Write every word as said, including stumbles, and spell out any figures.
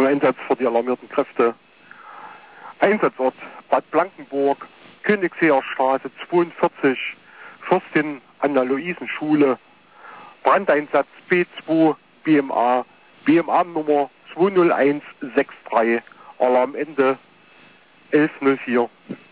Einsatz für die alarmierten Kräfte. Einsatzort Bad Blankenburg, Königsheerstraße zweiundvierzig, Fürstin Anna-Luisen-Schule, Brandeinsatz B zwei B M A, B M A-Nummer zwei null eins sechs drei, Alarmende elf null vier.